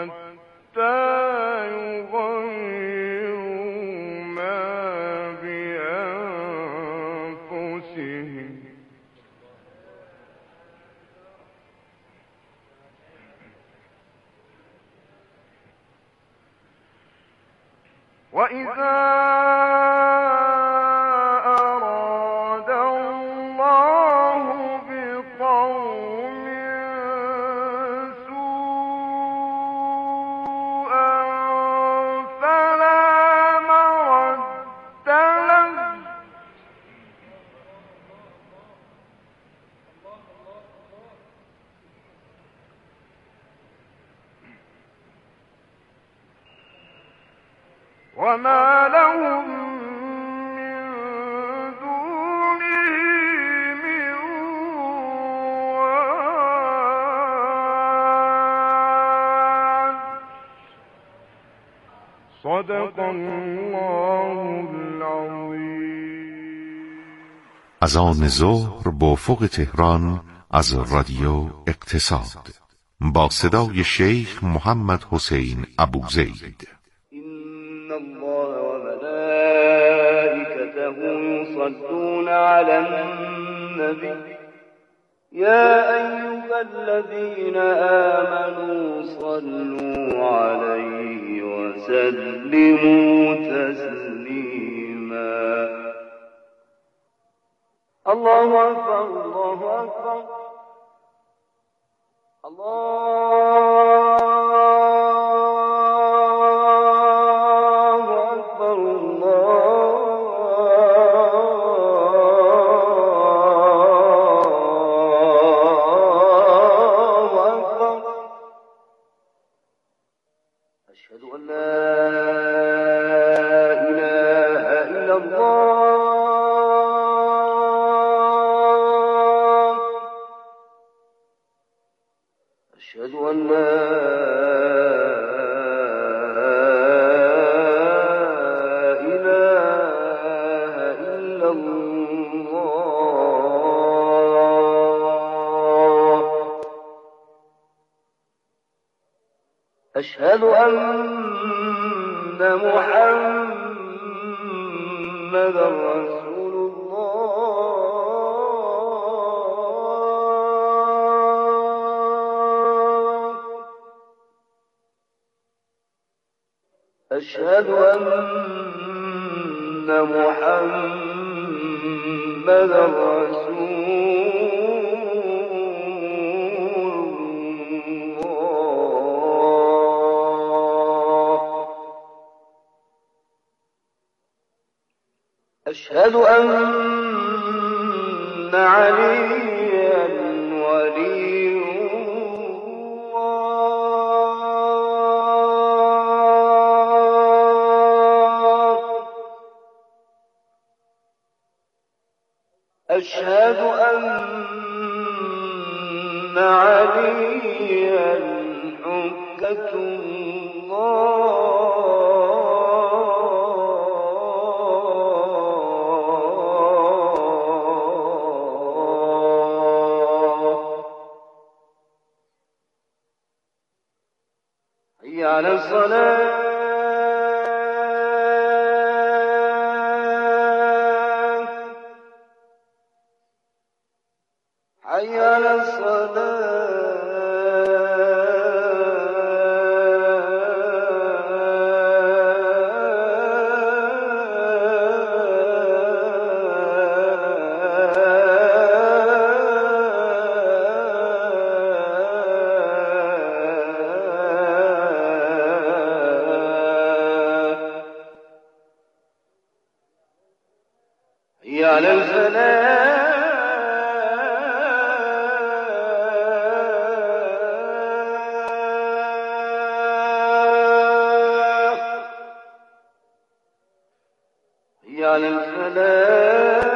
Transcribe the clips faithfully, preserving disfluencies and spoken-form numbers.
حتى يغيروا ما بأنفسهم. وإذا أراد الله بقوم سوءا فلا مرد له وما لهم من دونه من وال. صدق الله العظيم. اذان ظهر با افق تهران از رادیو اقتصاد با صدای شیخ محمد حسین ابوزید. يصلون على النبي يا أيها الذين آمنوا صلوا عليه وسلموا تسليما. الله أكبر الله أكبر الله أشهد أن محمدا رسول الله. أشهد أن محمدا رسول أشهد أن عليا ولي الله. أشهد أن عليا حجة الله. على الصلاة حي على الصلاة على الفلاح على الفلاح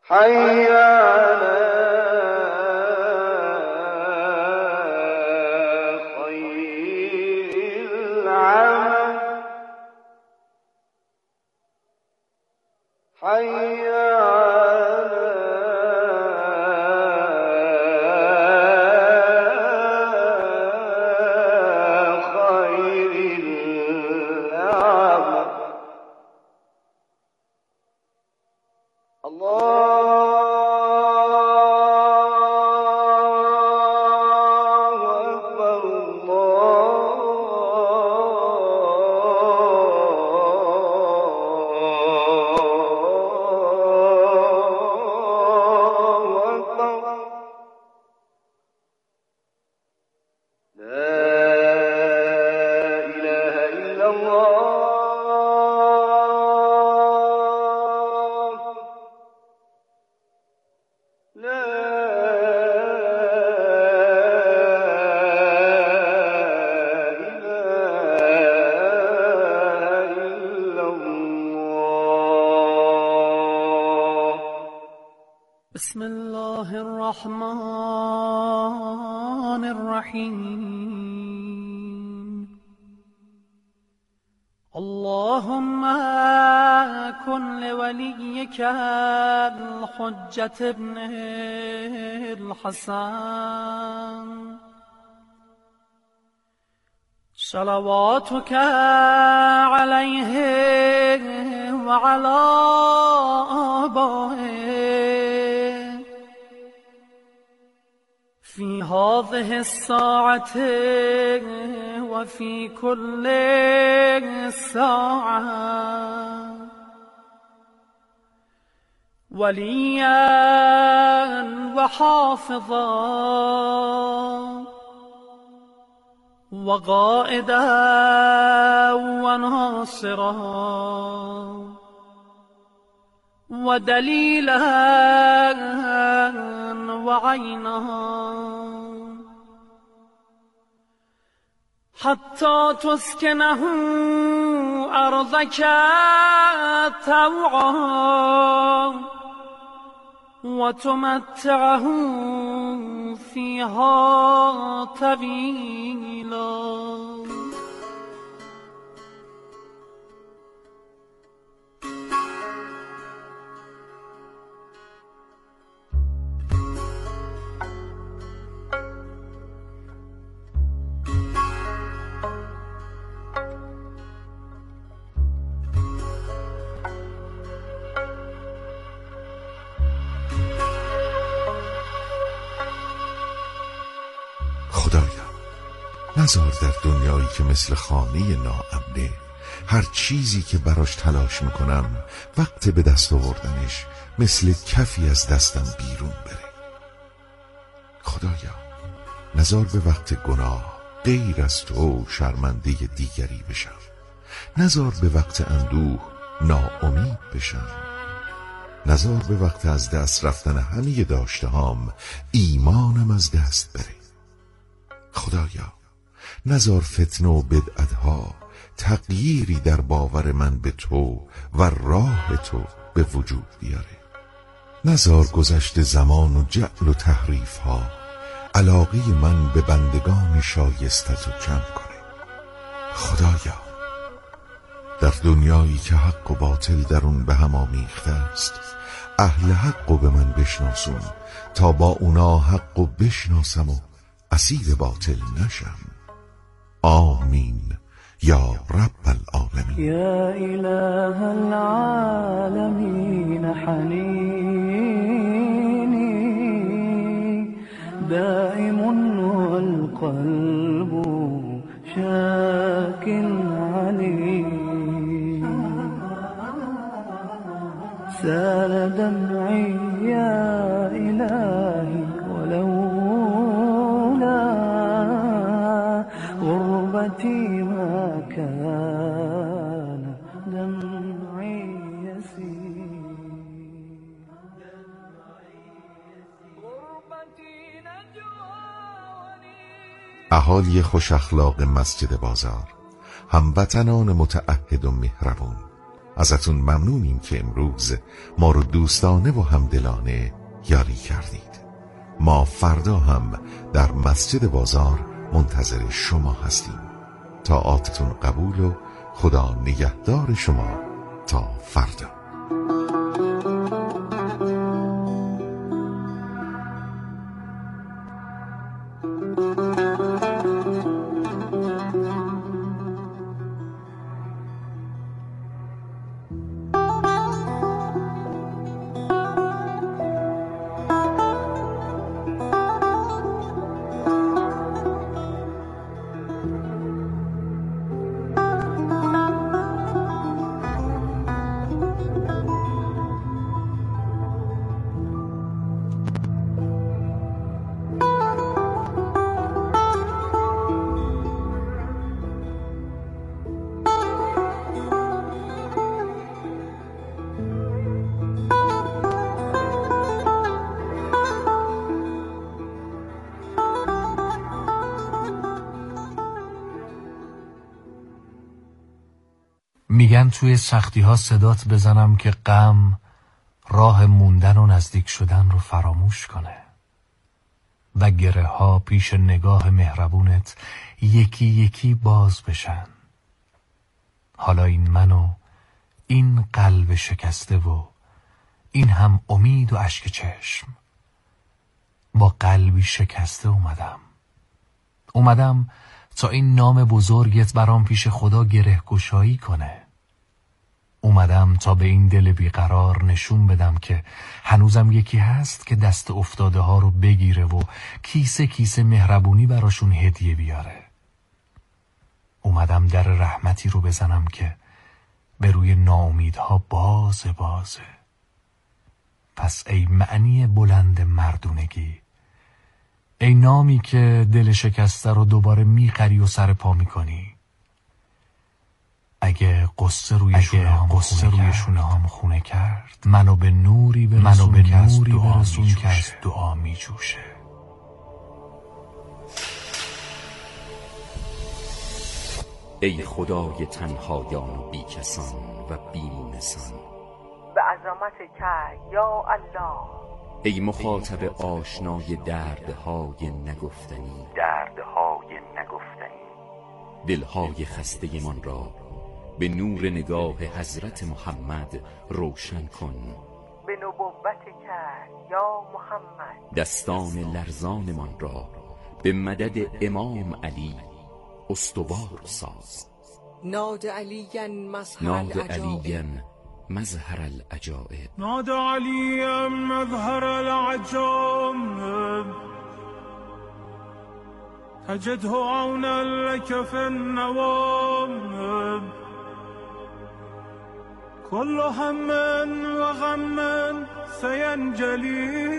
حي على خير العمل حي على خير العمل الله أكبر الله أكبر لا إله إلا الله لا إله إلا الله بسم الله الرحمن الرحيم اللهم كن لوليك الحجة ابن الحسن صلواتك عليه وعلى آبائه في هذه الساعة وفي كل ساعة وليا وحافظا وقائدا وناصرا ودليلا وعينا حتى تسكنه أرضك طوعا وتمتعه فيها طويلا نذار در دنیایی که مثل خانه ناامنه هر چیزی که براش تلاش میکنم وقت به دست آوردنش مثل کفی از دستم بیرون بره. خدایا نذار به وقت گناه غیر از تو شرمنده دیگری بشم، نذار به وقت اندوه ناامید بشم، نذار به وقت از دست رفتن همه داشته هام ایمانم از دست بره. خدایا نذار فتنه و بدعتها تغییری در باور من به تو و راه تو به وجود بیاره. نذار گذشت زمان و جعل و تحریف ها علاقه من به بندگان شایستت رو کم کنه. خدایا در دنیایی که حق و باطل در اون به هم آمیخته است اهل حق رو به من بشناسون تا با اونا حق رو بشناسم و اسیر باطل نشم. آمین یا رب العالمین. یا اله العالمین حنینی دائم والقلب شاك عليم سال دمعي يا إلهي ولولا غربتي ما كان دمعي يسير غربتي نجواني. اهالی خوش اخلاق مسجد بازار، هموطنان متعهد و مهربون، ازتون ممنونیم که امروز ما رو دوستانه و همدلانه یاری کردید. ما فردا هم در مسجد بازار منتظر شما هستیم. طاعاتتون قبول و خدا نگهدار شما تا فردا. میگن توی سختی ها صدات بزنم که غم راه موندن و نزدیک شدن رو فراموش کنه و گره ها پیش نگاه مهربونت یکی یکی باز بشن. حالا این من و این قلب شکسته و این هم امید و اشک چشم با قلبی شکسته اومدم اومدم تا این نام بزرگت برام پیش خدا گره گشایی کنه. اومدم تا به این دل بیقرار نشون بدم که هنوزم یکی هست که دست افتاده ها رو بگیره و کیسه کیسه مهربونی براشون هدیه بیاره. اومدم در رحمتی رو بزنم که به روی ناامیدها بازه بازه. پس ای معنی بلند مردونگی، ای نامی که دل شکسته رو دوباره میخری و سر پا میکنی، اگه قصه روی شونه هم خونه کرد منو به نوری برسون که از دعا, برسون که از دعا می جوشه. ای خدای تنهایان و بی کسان و بیمونسان، به عظمت که یا الله، ای مخاطب آشنای دردهای نگفتنی دردهای نگفتنی دلهای خسته من را به نور نگاه حضرت محمد روشن کن. به نبوت که یا محمد، دستان لرزان من را به مدد امام علی استوار ساز. ناد علیاً مظهر ناد العجائب، علیاً مظهر العجائب، ناد علیاً مظهر العجائب، تجده عونا لك في النوائب، كل هم وغم سينجلي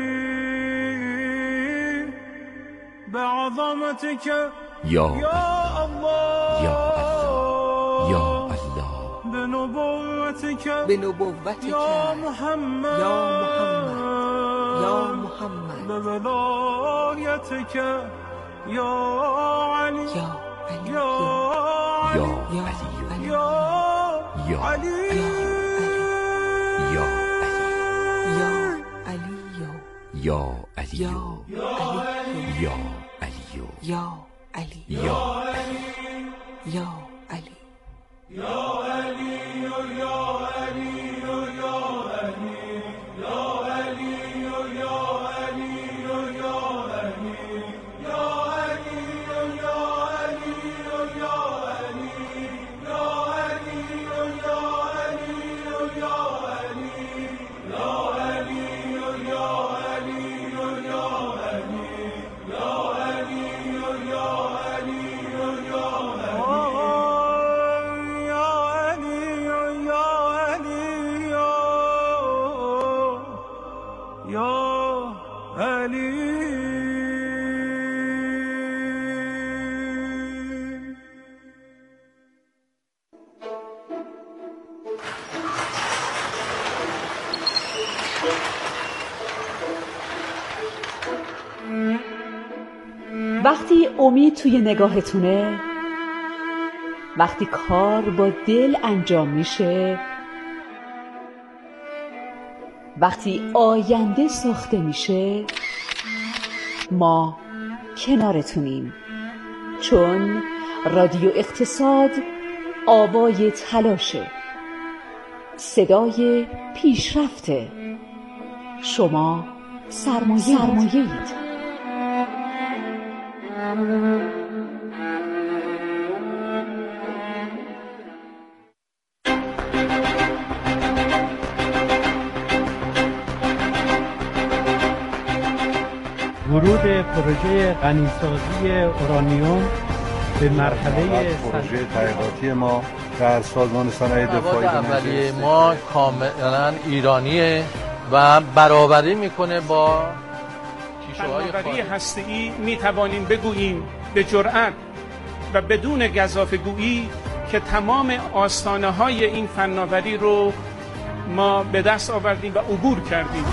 بعظمتك یا الله یا الله یا الله، بنبوتك بنبوتك یا محمد یا محمد یا محمد، بولایتك یا علی یا علی یا یا علی علی یا یا علی یا علی یا علی یا یا علی یا علی یا علی یا یا علی وقتی امید توی نگاهتونه وقتی کار با دل انجام میشه، وقتی آینده ساخته میشه، ما کنارتونیم. چون رادیو اقتصاد آوای تلاشه، صدای پیشرفته. شما سرمایه سرمایه‌اید. ورود پروژه غنیسازی اورانیوم به مرحله پروژه تحقیقاتی ما در سازمان صنایع دفاعی اولیه ما کاملا ایرانیه و برابری میکنه با کیشه‌های خارجی. هسته‌ای میتوانیم بگوییم به جرأت و بدون گزافه‌گویی که تمام آستانه‌های این فناوری رو ما به دست آوردیم و عبور کردیم.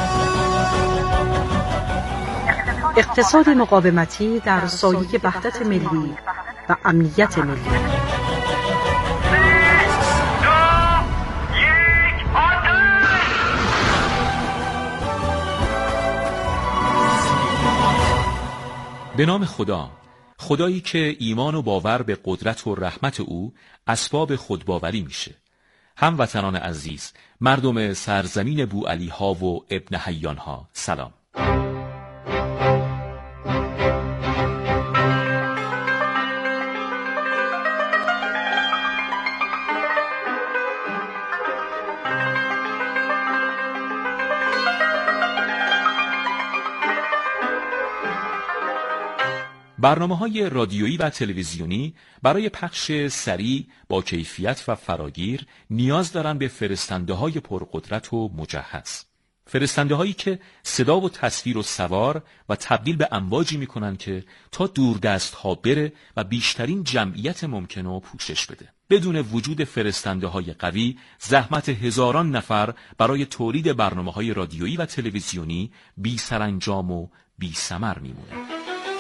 اقتصاد مقاومتی در سایه وحدت ملی و امنیت ملی. به نام خدا، خدایی که ایمان و باور به قدرت و رحمت او اسباب خودباوری میشه. هموطنان عزیز، مردم سرزمین بوعلی ها و ابن حیان ها، سلام. برنامه‌های رادیویی و تلویزیونی برای پخش سریع با کیفیت و فراگیر نیاز دارند به فرستنده‌های پرقدرت و مجهز. فرستنده‌هایی که صدا و تصویر و سوار و تبدیل به امواجی می‌کنند که تا دوردست‌ها بره و بیشترین جمعیت ممکن رو پوشش بده. بدون وجود فرستنده‌های قوی، زحمت هزاران نفر برای تولید برنامه‌های رادیویی و تلویزیونی بی سرانجام و بی ثمر میمونه.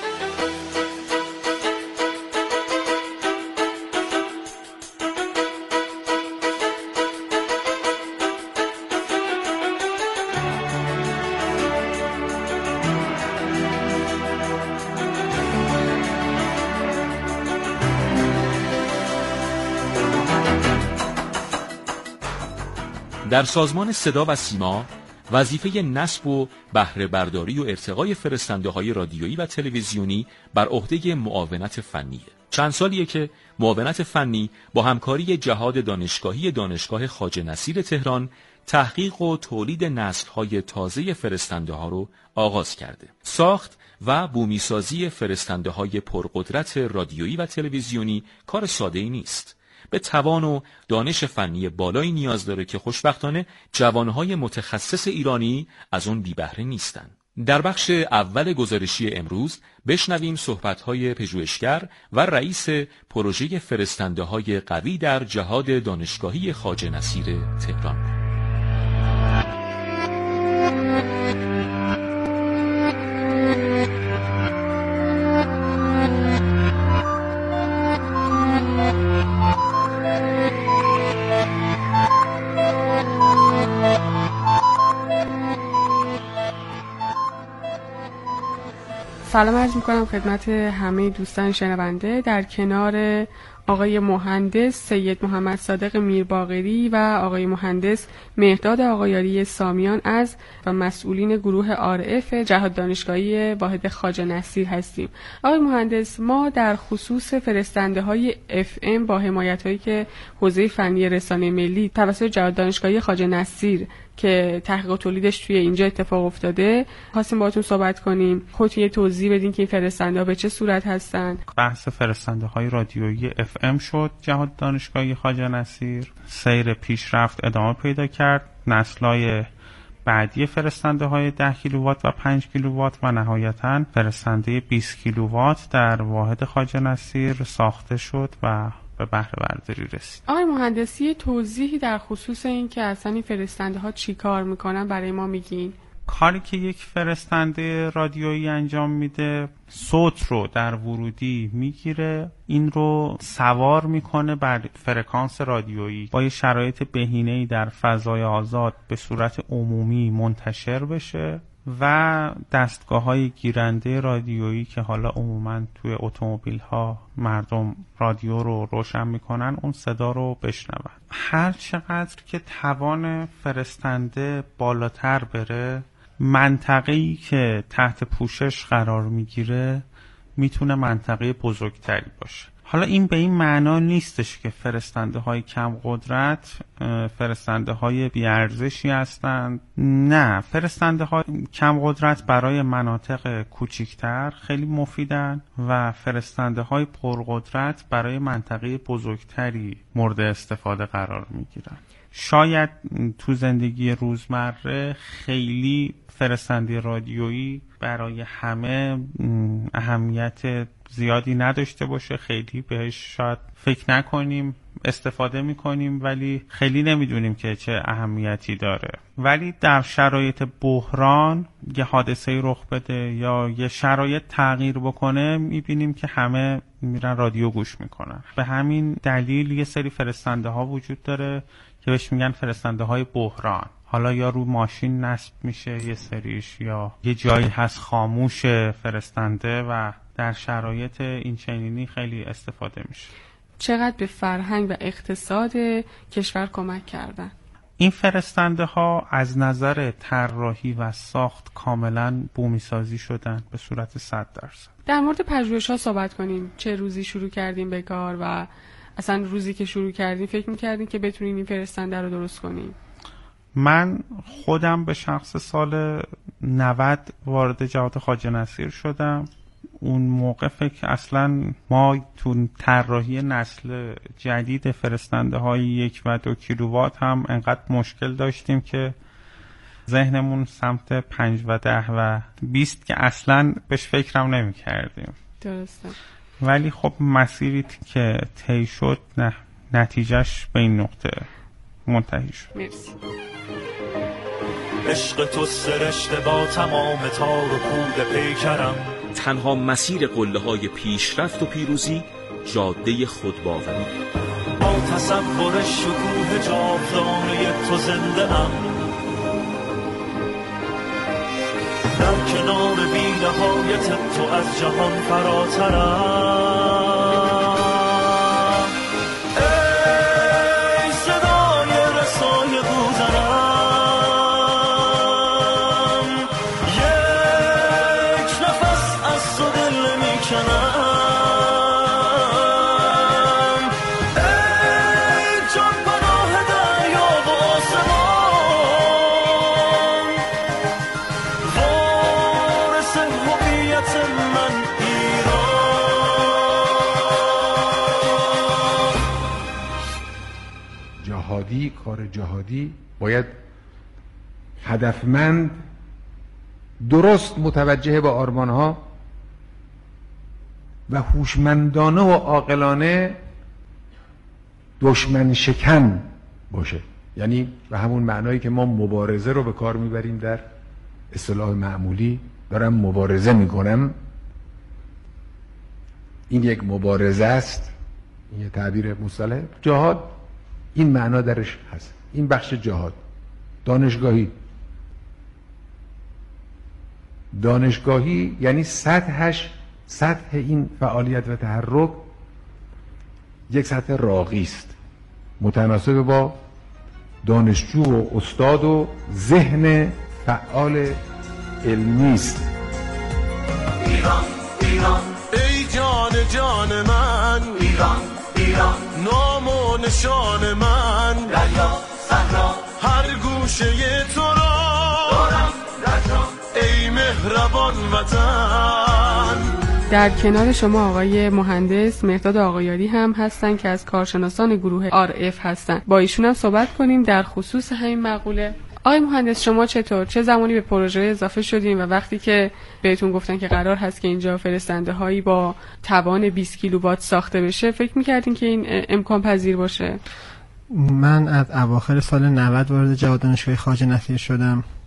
در سازمان صدا و سیما وظیفه نصب و بهره برداری و ارتقای فرستنده‌های رادیویی و تلویزیونی بر عهده معاونت فنیه. چند سالیه که معاونت فنی با همکاری جهاد دانشگاهی دانشگاه خواجه نصیر تهران تحقیق و تولید نسل‌های تازه فرستنده‌ها رو آغاز کرده. ساخت و بومیسازی فرستنده‌های پرقدرت رادیویی و تلویزیونی کار ساده‌ای نیست. به توان و دانش فنی بالایی نیاز داره که خوشبختانه جوانهای متخصص ایرانی از اون بی بهره نیستن. در بخش اول گزارشی امروز بشنویم صحبت‌های پژوهشگر و رئیس پروژه فرستنده‌های قوی در جهاد دانشگاهی خواجه نصیر تهران. سلام عرض میکنم خدمت همه دوستان شنونده. در کنار آقای مهندس سید محمد صادق میرباقری و آقای مهندس مهرداد آقایاری سامیان از و مسئولین گروه آر اف جهاد دانشگاهی واحد خواجه نصیر هستیم. آقای مهندس، ما در خصوص فرستنده های اف ام با حمایت هایی که حوزه فنی رسانه ملی توسط جهاد دانشگاهی خواجه نصیر که تحقیق و تولیدش توی اینجا اتفاق افتاده خواستیم باهاتون صحبت کنیم. خودتون یه توضیح بدین که این فرستنده ها به چه صورت هستن. بحث فرستنده های رادیویی اف ام شد. جهاد دانشگاهی خواجه نصیر سیر پیشرفت ادامه پیدا کرد. نسل‌های بعدی فرستنده های ده کیلووات و پنج کیلووات و نهایتاً فرستنده بیست کیلووات در واحد خواجه نصیر ساخته شد و به بهره برداری رسید. آقای مهندسی توضیحی در خصوص این که اصلا این فرستنده ها چی کار میکنن برای ما میگین؟ کاری که یک فرستنده رادیویی انجام میده، صوت رو در ورودی میگیره، این رو سوار میکنه بر فرکانس رادیویی، با یه شرایط بهینه‌ای در فضای آزاد به صورت عمومی منتشر بشه و دستگاه‌های گیرنده رادیویی که حالا عموماً توی اتومبیل‌ها مردم رادیو رو روشن میکنن اون صدا رو بشنون. هر چقدر که توان فرستنده بالاتر بره، منطقه‌ای که تحت پوشش قرار میگیره میتونه منطقه بزرگتری باشه. حالا این به این معنا نیستش که فرستنده های کم قدرت فرستنده های بیارزشی هستند. نه، فرستنده های کم قدرت برای مناطق کوچکتر خیلی مفیدن و فرستنده های پرقدرت برای منطقه بزرگتری مورد استفاده قرار میگیرن. شاید تو زندگی روزمره خیلی فرستنده رادیویی برای همه اهمیت زیادی نداشته باشه، خیلی بهش شاید فکر نکنیم، استفاده میکنیم ولی خیلی نمیدونیم که چه اهمیتی داره. ولی در شرایط بحران یه حادثه رخ بده یا یه شرایط تغییر بکنه، میبینیم که همه میرن رادیو گوش میکنن. به همین دلیل یه سری فرستنده ها وجود داره که بهش میگن فرستنده های بحران. حالا یا رو ماشین نصب میشه یه سریش، یا یه جایی هست خاموش فرستنده و در شرایط این چنینی خیلی استفاده میشه. چقدر به فرهنگ و اقتصاد کشور کمک کردن این فرستنده ها؟ از نظر طراحی و ساخت کاملا بومی سازی شدن به صورت صد درصد. در مورد پژوهش ها صحبت کنیم. چه روزی شروع کردیم به کار و اصلا روزی که شروع کردیم فکر میکردیم که بتونیم این فرستنده رو درست کنیم؟ من خودم به شخص سال نود وارد جهاد خواجه نصیر شدم. اون موقع فکر اصلا ما تو طراحی نسل جدید فرستنده های یک و دو کیلووات هم انقدر مشکل داشتیم که ذهنمون سمت پنج و ده و بیست که اصلا بهش فکرم نمی کردیم. درسته. ولی خب مسیری که طی شد نه نتیجهش به این نقطه منتهی شد. مرسی. عشق تو سرشته با تمام تار و پود پیکرم، تنها مسیر قله های پیشرفت و پیروزی جاده خودباوری. با تصور شکوه جاودانه تو زنده ام، در کنار بی‌نهایت تو از جهان فراترم. ای صدای رسای بوزنم، یک نفس از تو دل میکنم. ای جان پناه دریا و آسمان، وارث هویت من ایران. جهادی، کار جهادی باید هدفمند، درست متوجه به آرمانها و هوشمندانه و عاقلانه دشمن شکن باشه. یعنی به همون معنایی که ما مبارزه رو به کار میبریم در اصطلاح معمولی، دارم مبارزه میکنم، این یک مبارزه است، این یه تعبیر مصطلح. جهاد این معنا درش هست، این بخش جهاد. دانشگاهی دانشگاهی یعنی سطحش، سطح این فعالیت و تحرک یک سطح راقی است، متناسب با دانشجو و استاد و ذهن فعال علمی است. ایران ایران ای جان جان من، ایران ایران نام و نشان من، دریا صحرا هر گوشه تو را دارم در جان، ای مهربان وطن. در کنار شما آقای مهندس مهرداد آقایاری هم هستن که از کارشناسان گروه آر اف هستن. با ایشون هم صحبت کنیم در خصوص همین مقوله. آقای مهندس شما چطور، چه زمانی به پروژه اضافه شدین و وقتی که بهتون گفتن که قرار هست که اینجا فرستنده هایی با توان بیست کیلووات ساخته بشه، فکر میکردین که این امکان پذیر باشه؟ من از اواخر سال نود وارد جهاد دانشگاه خواجه نصیر شدم.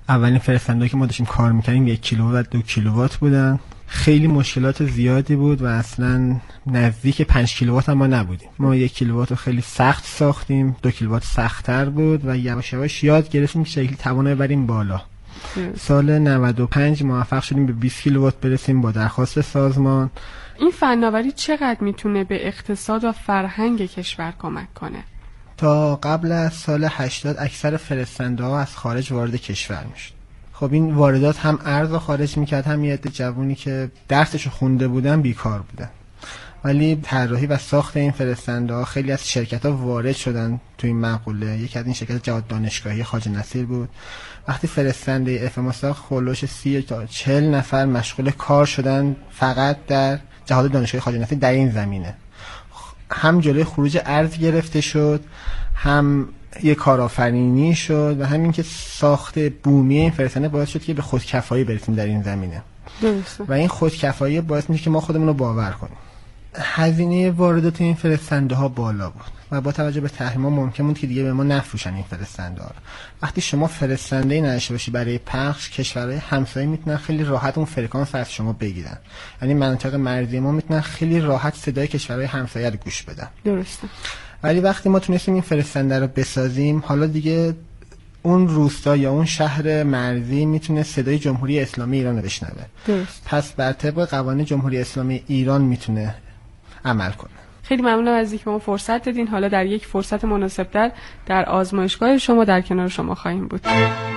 اولین فرستنده‌ای که ما داشتیم کار می‌کردیم یک کیلووات و دو کیلووات بودن. خیلی مشکلات زیادی بود و اصلا نزدیک پنج کیلووات هم ما نبودیم. ما یک کیلووات رو خیلی سخت ساختیم، دو کیلووات سخت‌تر بود و یواش یواش یاد گرفتیم که شکلی توانایی ببریم بالا. سال نود و پنج موفق شدیم به بیست کیلووات برسیم با درخواست سازمان. این فناوری چقدر میتونه به اقتصاد و فرهنگ کشور کمک کنه؟ تا قبل از سال هشتاد اکثر فرستنده‌ها از خارج وارد کشور میشد. خب این واردات هم ارز رو خارج میکرد، هم یه عده جوونی که درسشو خونده بودن بیکار بودن. ولی طراحی و ساخت این فرستنده‌ها خیلی از شرکت‌ها وارد شدن تو این مقوله. یکی از این شرکت جهاد دانشگاهی خواجه نصیر بود. وقتی فرستنده اف ام ساخت خلوش سی تا چهل نفر مشغول کار شدن فقط در جهاد دانشگاهی خواجه نصیر در این زمینه. هم جلوی خروج ارز گرفته شد، هم یه کارآفرینی شد و همین که ساخت بومی این فرستنده باعث شد که به خودکفایی برسیم در این زمینه. درسته. و این خودکفایی باعث میشه که ما خودمون رو باور کنیم. هزینه واردات این فرستنده ها بالا بود و با توجه به تحریم‌ها ممکن بود که دیگه به ما نفروشن این فرستنده ها رو. وقتی شما فرستنده‌ای نداشته باشی برای پخش، کشورهای همسایه میتونن خیلی راحت اون فرکانس از شما بگیرن. یعنی مناطق مرزی ما میتونن خیلی راحت صدای کشورهای همسایه رو گوش بدن. درسته. ولی وقتی ما تونستیم این فرستنده رو بسازیم، حالا دیگه اون روستا یا اون شهر مرزی میتونه صدای جمهوری اسلامی ایران رو بشنوه. درست. پس بر طبق قوانین جمهوری اسلامی ایران میتونه عمل کنه. خیلی ممنونم از اینکه ما فرصت دادین. حالا در یک فرصت مناسب‌تر در آزمایشگاه شما در کنار شما خواهیم بود.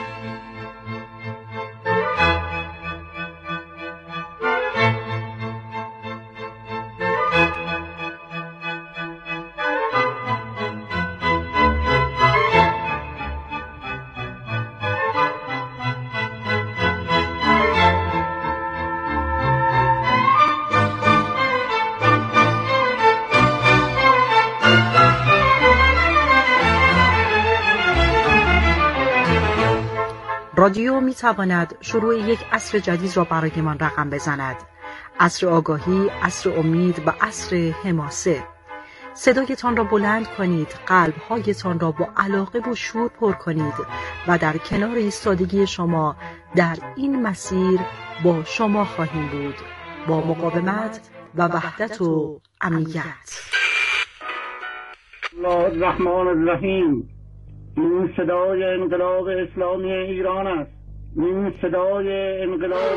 رادیو می تواند شروع یک عصر جدید را برایمان رقم بزند. عصر آگاهی، عصر امید و عصر حماسه. صدایتان را بلند کنید، قلب‌هایتان را با علاقه و شور پر کنید و در کنار ایستادگی شما در این مسیر با شما خواهیم بود، با مقاومت و وحدت و امنیت. الله الرحمن الرحیم. این صدای انقلاب اسلامی ایران است. این صدای انقلاب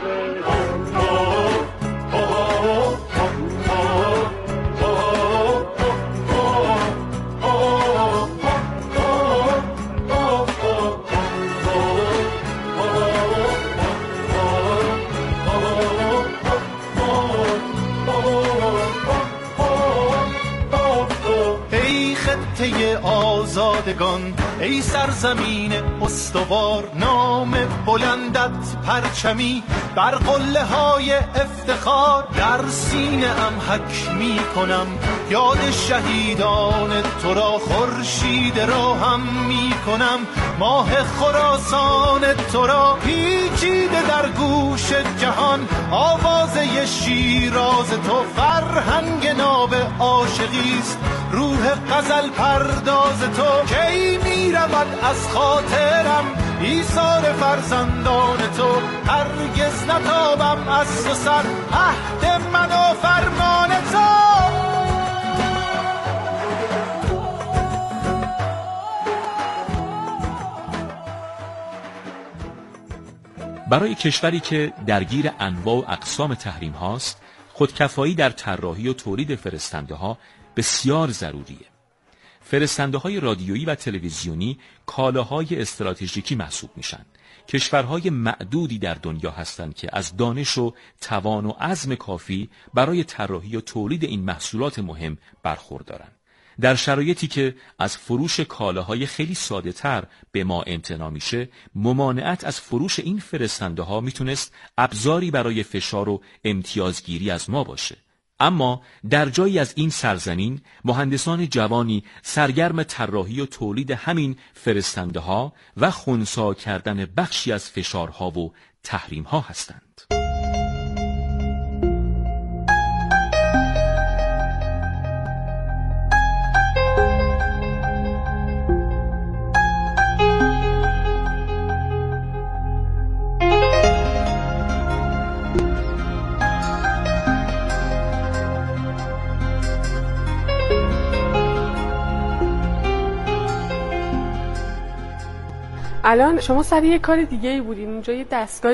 آزادگان، ای سرزمین استوار، نام بلندت پرچمی بر قله های افتخار. در سینه ام حک می کنم یاد شهیدان تو را، خورشید را هم می کنم ماه خراسان تو را. پیچیده در گوش جهان آوازه شیراز تو، فرهنگ ناب عاشقیست روح غزل پرداز تو. کی می رود از خاطرم ایثار فرزندان تو، هرگز نتابم از تو سر عهد من و فرمان تو. برای کشوری که درگیر انواع و اقسام تحریم هاست، خودکفایی در طراحی و تولید فرستنده ها بسیار ضروریه. فرستنده های رادیویی و تلویزیونی کالاهای استراتژیکی محسوب میشن. کشورهای معدودی در دنیا هستند که از دانش و توان و عزم کافی برای طراحی و تولید این محصولات مهم برخوردارن. در شرایطی که از فروش کالاهای خیلی ساده تر به ما امتناع میشه، ممانعت از فروش این فرستنده ها میتونست ابزاری برای فشار و امتیازگیری از ما باشه. اما در جایی از این سرزمین مهندسان جوانی سرگرم طراحی و تولید همین فرستنده ها و خنثی کردن بخشی از فشارها و تحریم ها هستند. الان شما سر یه کار دیگه ای بودین اونجا، یه دستگاه